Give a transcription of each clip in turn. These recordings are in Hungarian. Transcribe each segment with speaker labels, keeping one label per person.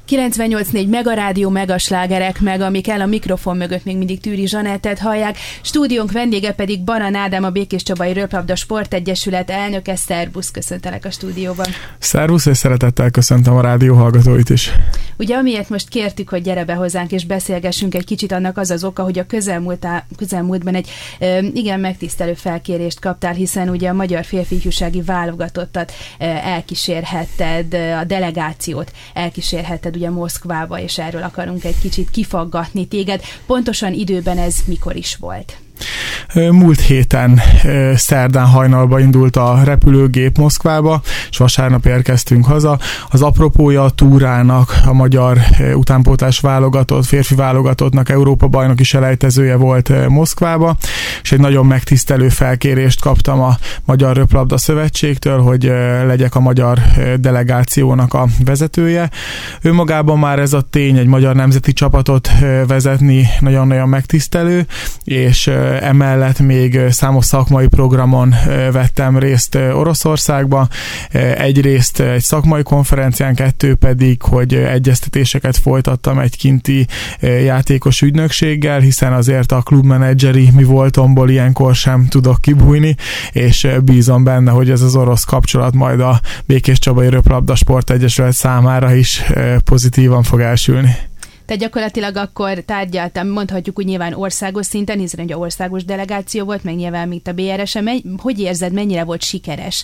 Speaker 1: 98.4 Megarádió, Megaslágerek, meg amik el a mikrofon mögött még mindig Tűri Zsanettet hallják. Stúdiónk vendége pedig Banan Ádám, a Békéscsabai Röplabda Sportegyesület elnöke. Szervusz, köszöntelek a stúdióban.
Speaker 2: Szervusz, és szeretettel köszöntöm a rádió hallgatóit is.
Speaker 1: Ugye amiért most kértük, hogy gyere be hozzánk és beszélgessünk egy kicsit, annak az az oka, hogy a közelmúltban egy igen megtisztelő felkérést kaptál, hiszen ugye a magyar férfi ifjúsági válogatottat elkísérhetted, a delegációt elkísérhetted ugye Moszkvába, és erről akarunk egy kicsit kifaggatni téged. Pontosan időben ez mikor is volt?
Speaker 2: Múlt héten szerdán hajnalba indult a repülőgép Moszkvába, és vasárnap érkeztünk haza. Az apropója a túrának a magyar utánpótlás válogatott, férfi válogatottnak Európa-bajnoki selejtezője volt Moszkvába, és egy nagyon megtisztelő felkérést kaptam a Magyar Röplabda Szövetségtől, hogy legyek a magyar delegációnak a vezetője. Önmagában már ez a tény, egy magyar nemzeti csapatot vezetni nagyon-nagyon megtisztelő, és emellett még számos szakmai programon vettem részt Oroszországba. Egyrészt egy szakmai konferencián, kettő pedig, hogy egyeztetéseket folytattam egy kinti játékos ügynökséggel, hiszen azért a klubmenedzseri mi voltomból ilyenkor sem tudok kibújni, és bízom benne, hogy ez az orosz kapcsolat majd a Békéscsabai Röplabda Sportegyesület számára is pozitívan fog elsülni.
Speaker 1: Te gyakorlatilag akkor tárgyaltam, mondhatjuk úgy nyilván országos szinten, hiszen ugye országos delegáció volt, meg nyilván mint a BRS-en. Hogy érzed, mennyire volt sikeres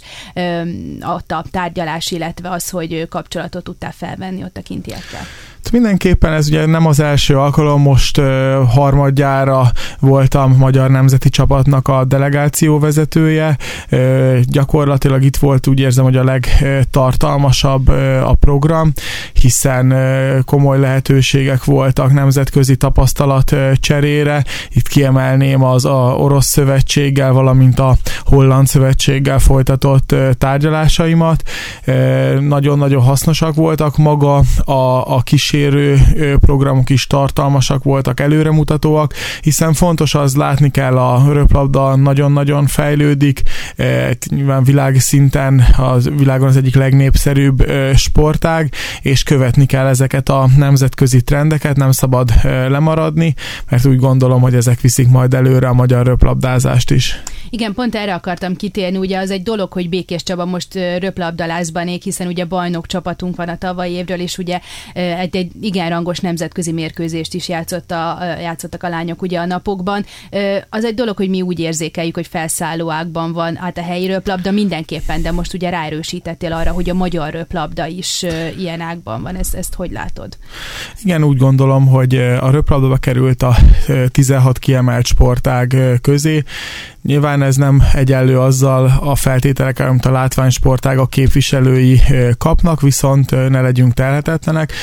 Speaker 1: a tárgyalás, illetve az, hogy kapcsolatot tudtál felvenni ott a kintiekkel?
Speaker 2: Mindenképpen ez ugye nem az első alkalom, most harmadjára voltam magyar nemzeti csapatnak a delegáció vezetője. Gyakorlatilag itt volt, úgy érzem, hogy a legtartalmasabb a program, hiszen komoly lehetőségek voltak nemzetközi tapasztalat cserére. Itt kiemelném az orosz szövetséggel, valamint a holland szövetséggel folytatott tárgyalásaimat. Nagyon-nagyon hasznosak voltak, maga a kísérő programok is tartalmasak voltak, előremutatóak, hiszen fontos az, látni kell, a röplabda nagyon-nagyon fejlődik, nyilván világszinten világon az egyik legnépszerűbb sportág, és követni kell ezeket a nemzetközi trendeket, nem szabad lemaradni, mert úgy gondolom, hogy ezek viszik majd előre a magyar röplabdázást is.
Speaker 1: Igen, pont erre akartam kitérni, ugye az egy dolog, hogy Békéscsaba most röplabdalázban él, hiszen ugye bajnok csapatunk van a tavalyi évről, és ugye egy igen rangos nemzetközi mérkőzést is játszottak a lányok ugye a napokban. Az egy dolog, hogy mi úgy érzékeljük, hogy felszálló ágban van hát a helyi röplabda mindenképpen, de most ugye ráerősítettél arra, hogy a magyar röplabda is ilyen ágban van. Ezt hogy látod? Igen,
Speaker 2: úgy gondolom, hogy a röplabdába került a 16 kiemelt sportág közé. Nyilván ez nem egyenlő azzal a feltételekkel, amit a látványsportágak képviselői kapnak, viszont ne legyünk telhetetlenek.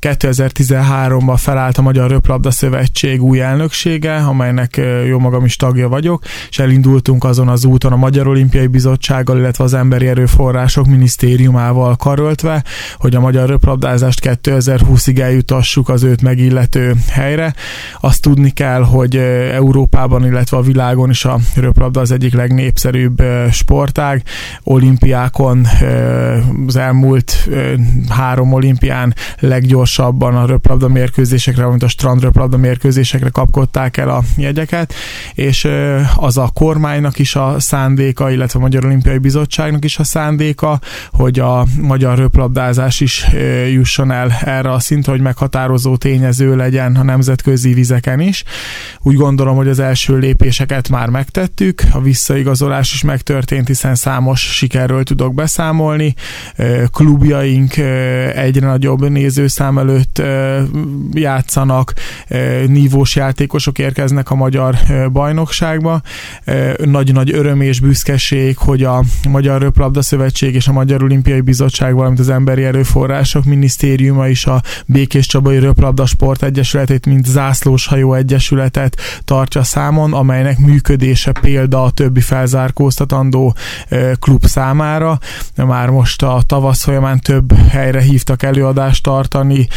Speaker 2: 2013-ban felállt a Magyar Röplabda Szövetség új elnöksége, amelynek jó magam is tagja vagyok, és elindultunk azon az úton a Magyar Olimpiai Bizottsággal, illetve az Emberi Erőforrások Minisztériumával karöltve, hogy a magyar röplabdázást 2020-ig eljutassuk az őt megillető helyre. Azt tudni kell, hogy Európában, illetve a világon is a röplabda az egyik legnépszerűbb sportág. Olimpiákon az elmúlt 3 olimpián leggyorsabban a röplabda mérkőzésekre, valamint a strandröplabda mérkőzésekre kapkodták el a jegyeket, és az a kormánynak is a szándéka, illetve a Magyar Olimpiai Bizottságnak is a szándéka, hogy a magyar röplabdázás is jusson el erre a szintre, hogy meghatározó tényező legyen a nemzetközi vizeken is. Úgy gondolom, hogy az első lépéseket már megtettük, a visszaigazolás is megtörtént, hiszen számos sikerről tudok beszámolni. Klubjaink egyre nagyobb nézőszám előtt játszanak, nívós játékosok érkeznek a magyar bajnokságba. Nagy-nagy öröm és büszkeség, hogy a Magyar Röplabda Szövetség és a Magyar Olimpiai Bizottság, valamint az Emberi Erőforrások Minisztériuma is a Békéscsabai Röplabda Sportegyesületét, mint zászlóshajó egyesületet tartja számon, amelynek működése példa a többi felzárkóztatandó klub számára. Már most a tavasz folyamán több helyre hívtak előadást tartani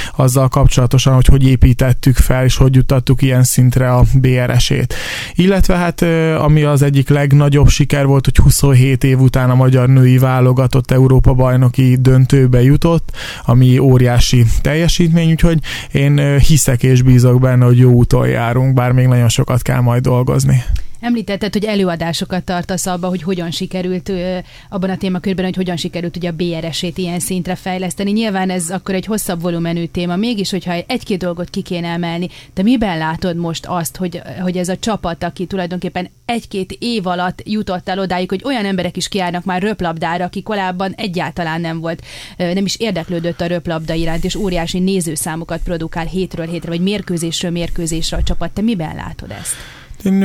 Speaker 2: azzal kapcsolatosan, hogy építettük fel, és hogy juttattuk ilyen szintre a BRS-ét. Illetve hát ami az egyik legnagyobb siker volt, hogy 27 év után a magyar női válogatott Európa-bajnoki döntőbe jutott, ami óriási teljesítmény, úgyhogy én hiszek és bízok benne, hogy jó úton járunk, bár még nagyon sokat kell majd dolgozni.
Speaker 1: Említetted, hogy előadásokat tartasz abban, hogy hogyan sikerült abban a témakörben, hogy hogyan sikerült ugye a BRS-ét ilyen szintre fejleszteni. Nyilván ez akkor egy hosszabb volumenű téma, mégis, hogyha egy-két dolgot ki kéne emelni, te miben látod most azt, hogy ez a csapat, aki tulajdonképpen egy-két év alatt jutott el odáig, hogy olyan emberek is kiállnak már röplabdára, aki korábban egyáltalán nem is érdeklődött a röplabda iránt, és óriási nézőszámokat produkál hétről hétre, vagy mérkőzésről mérkőzésre a csapat. Te miben látod ezt?
Speaker 2: Én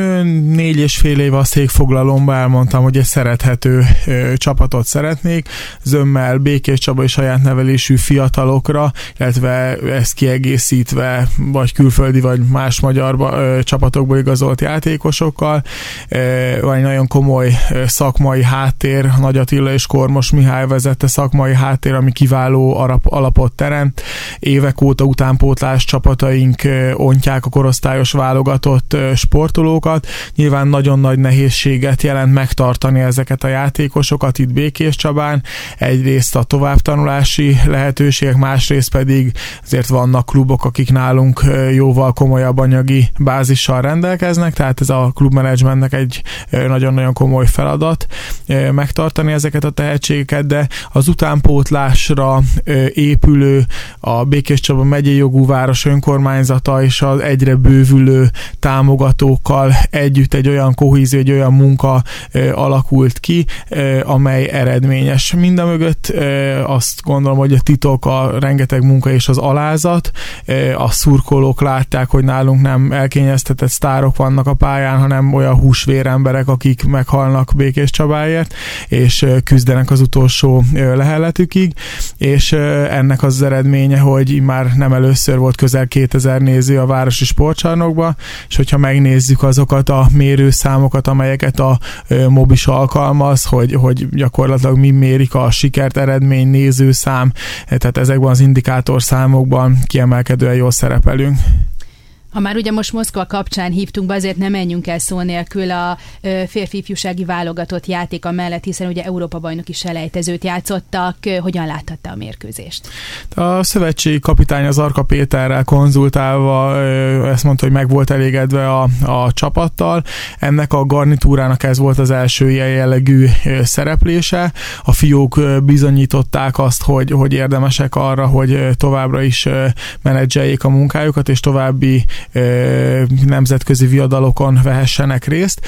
Speaker 2: 4,5 éve a székfoglalomban elmondtam, hogy egy szerethető csapatot szeretnék, zömmel Békés Csaba és saját nevelésű fiatalokra, illetve ezt kiegészítve vagy külföldi, vagy más magyar csapatokból igazolt játékosokkal. Van egy nagyon komoly szakmai háttér, Nagy Attila és Kormos Mihály vezette szakmai háttér, ami kiváló alapot teremt. Évek óta utánpótlás csapataink ontják a korosztályos válogatott sportolókat. Nyilván nagyon nagy nehézséget jelent megtartani ezeket a játékosokat itt Békés Csabán. Egyrészt a továbbtanulási lehetőségek, másrészt pedig azért vannak klubok, akik nálunk jóval komolyabb anyagi bázissal rendelkeznek, tehát ez a klubmenedzsmentnek egy nagyon-nagyon komoly feladat megtartani ezeket a tehetségeket, de az utánpótlásra épülő a Békés Csaba megyei jogú város önkormányzata és az egyre bővülő támogatókkal együtt egy olyan kohézió, egy olyan munka alakult ki, amely eredményes. Mindemögött azt gondolom, hogy a titok a rengeteg munka és az alázat. A szurkolók látják, hogy nálunk nem elkényeztetett sztárok vannak a pályán, hanem olyan húsvér emberek, akik meghalnak Békés Csabáért, és küzdenek az utolsó lehelletükig, és ennek az eredménye, hogy már nem először volt közel 2000 néző a városi sportcsarnokba, és hogyha megnézzük azokat a mérőszámokat, amelyeket a Mobis alkalmaz, hogy gyakorlatilag mi mérik a sikert, eredmény, nézőszám, tehát ezekben az indikátorszámokban kiemelkedően jól szerepelünk.
Speaker 1: Ha már ugye most Moszkva kapcsán hívtunk be, azért nem menjünk el szó nélkül a férfi ifjúsági válogatott játéka mellett, hiszen ugye Európa-bajnoki selejtezőt játszottak. Hogyan láthatta a mérkőzést?
Speaker 2: A szövetségi kapitány az Arka Péterrel konzultálva ezt mondta, hogy meg volt elégedve a csapattal. Ennek a garnitúrának ez volt az első ilyen jellegű szereplése. A fiúk bizonyították azt, hogy érdemesek arra, hogy továbbra is menedzseljék a munkájukat, és további nemzetközi viadalokon vehessenek részt.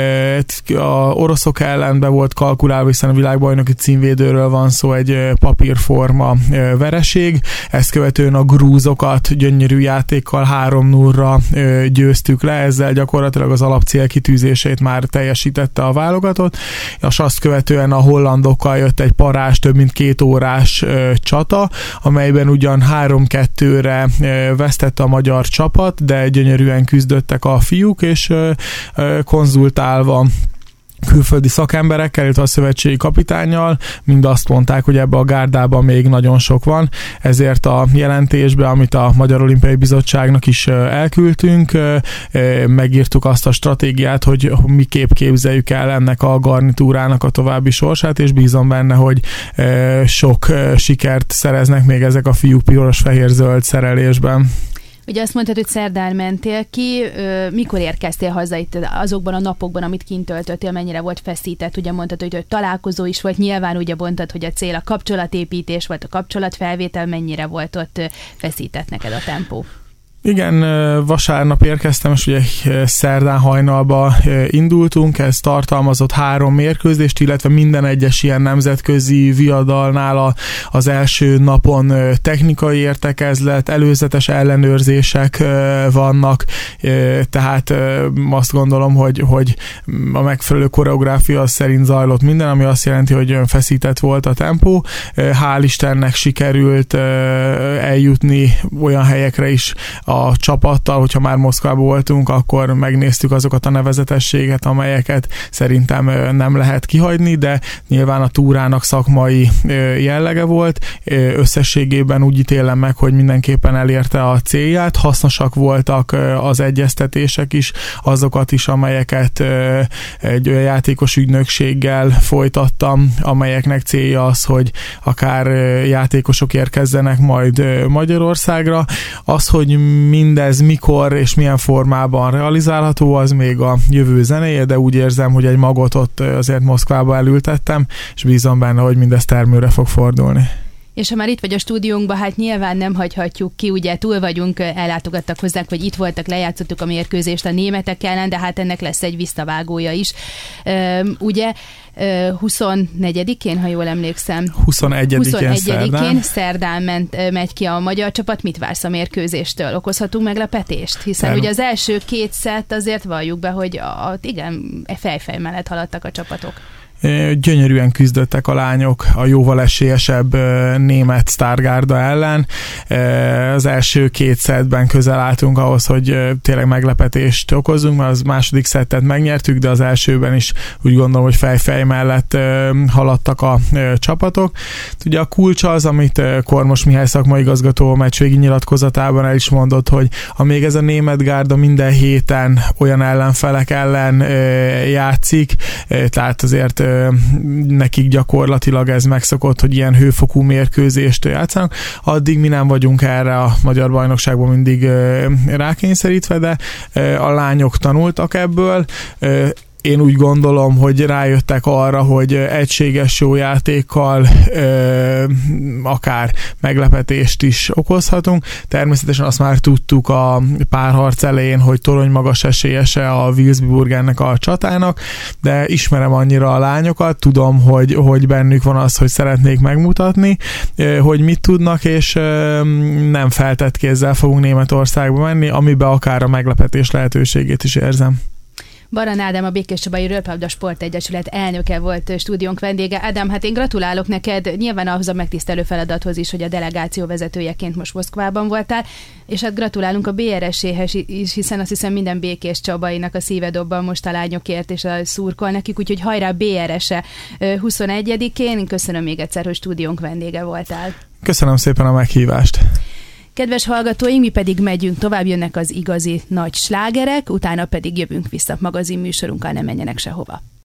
Speaker 2: A oroszok ellen be volt kalkulálva, hiszen a világbajnoki címvédőről van szó, egy papírforma vereség. Ezt követően a grúzokat gyönyörű játékkal 3-0-ra győztük le, ezzel gyakorlatilag az alapcél kitűzését már teljesítette a válogatott, és azt követően a hollandokkal jött egy parás, több mint 2 órás csata, amelyben ugyan 3-2-re vesztette a magyar csapat, de gyönyörűen küzdöttek a fiúk, és konzultálva külföldi szakemberekkel, illetve a szövetségi kapitánnyal mind azt mondták, hogy ebbe a gárdában még nagyon sok van, ezért a jelentésbe, amit a Magyar Olimpiai Bizottságnak is elküldtünk, megírtuk azt a stratégiát, hogy miképp képzeljük el ennek a garnitúrának a további sorsát, és bízom benne, hogy sok sikert szereznek még ezek a fiúk piros-fehér-zöld szerelésben.
Speaker 1: Ugye azt mondtad, hogy szerdán mentél ki, mikor érkeztél haza itt azokban a napokban, amit kint töltöttél, mennyire volt feszített? Ugye mondtad, hogy találkozó is volt, nyilván ugye mondtad, hogy a cél a kapcsolatépítés volt, a kapcsolatfelvétel, mennyire volt ott feszített neked a tempó?
Speaker 2: Igen, vasárnap érkeztem, és ugye szerdán hajnalba indultunk, ez tartalmazott 3 mérkőzést, illetve minden egyes ilyen nemzetközi viadalnál az első napon technikai értekezlet, előzetes ellenőrzések vannak, tehát azt gondolom, hogy a megfelelő koreográfia szerint zajlott minden, ami azt jelenti, hogy feszített volt a tempó. Hál' Istennek sikerült eljutni olyan helyekre is, a csapattal, hogyha már Moszkvában voltunk, akkor megnéztük azokat a nevezetességet, amelyeket szerintem nem lehet kihagyni, de nyilván a túrának szakmai jellege volt. Összességében úgy ítélem meg, hogy mindenképpen elérte a célját. Hasznosak voltak az egyeztetések is, azokat is, amelyeket egy olyan játékos ügynökséggel folytattam, amelyeknek célja az, hogy akár játékosok érkezzenek majd Magyarországra. Az, hogy mindez mikor és milyen formában realizálható, az még a jövő zenéje, de úgy érzem, hogy egy magot ott azért Moszkvába elültettem, és bízom benne, hogy mindez termőre fog fordulni.
Speaker 1: És ha már itt vagy a stúdiónkban, hát nyilván nem hagyhatjuk ki, ugye túl vagyunk, ellátogattak hozzánk, vagy itt voltak, lejátszottuk a mérkőzést a németek ellen, de hát ennek lesz egy visszavágója is. Ugye 24-én, ha jól emlékszem.
Speaker 2: 21-én
Speaker 1: szerdán megy ki a magyar csapat. Mit vársz a mérkőzéstől? Okozhatunk meglepetést? Hiszen ugye az első 2 szett azért valljuk be, hogy igen, fejfej mellett haladtak a csapatok.
Speaker 2: Gyönyörűen küzdöttek a lányok a jóval esélyesebb német Stargarda ellen. Az első 2 szettben közel álltunk ahhoz, hogy tényleg meglepetést okozunk, mert az második szettet megnyertük, de az elsőben is úgy gondolom, hogy fejfej mellett haladtak a csapatok. Ugye a kulcs az, amit Kormos Mihály szakmai igazgató meccsvégi nyilatkozatában el is mondott, hogy amíg ez a német gárda minden héten olyan ellenfelek ellen játszik, tehát azért nekik gyakorlatilag ez megszokott, hogy ilyen hőfokú mérkőzést játszanak, addig mi nem vagyunk erre a magyar bajnokságban mindig rákényszerítve, de a lányok tanultak ebből. Én úgy gondolom, hogy rájöttek arra, hogy egységes jó játékkal akár meglepetést is okozhatunk. Természetesen azt már tudtuk a párharc elején, hogy torony magas esélyese a Wilsburgennek a csatának, de ismerem annyira a lányokat, tudom, hogy bennük van az, hogy szeretnék megmutatni, hogy mit tudnak, és nem feltett kézzel fogunk Németországba menni, amiben akár a meglepetés lehetőségét is érzem.
Speaker 1: Baran Ádám, a Békéscsabai Röplabda Sportegyesület elnöke volt stúdiónk vendége. Ádám, hát én gratulálok neked, nyilván ahhoz a megtisztelő feladathoz is, hogy a delegáció vezetőjeként most Moszkvában voltál, és hát gratulálunk a BRS-éhez is, hiszen azt hiszem minden békéscsabainak a szíve dobban most a lányokért, és a szurkol nekik, úgyhogy hajrá BRS-e 21-én. Köszönöm még egyszer, hogy stúdiónk vendége voltál.
Speaker 2: Köszönöm szépen a meghívást.
Speaker 1: Kedves hallgatóink, mi pedig megyünk tovább, jönnek az igazi nagy slágerek, utána pedig jövünk vissza magazinműsorunkkal, ne menjenek sehova.